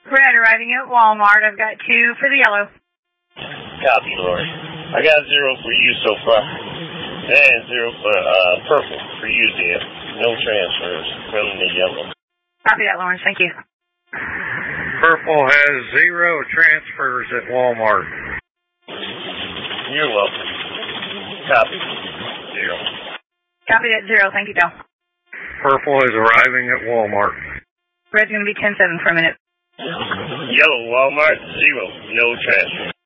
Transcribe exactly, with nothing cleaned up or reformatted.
Red arriving at Walmart. I've got two for the yellow. Copy, Lori. I got zero for you so far. And zero for uh, purple for you, dear. No transfers from the yellow. Copy that, Lawrence. Thank you. Purple has zero transfers at Walmart. You're welcome. Copy. Zero. Copy that, zero. Thank you, Bill. Purple is arriving at Walmart. Red's going to be ten seven for a minute. Yellow, Walmart, zero. No transfer.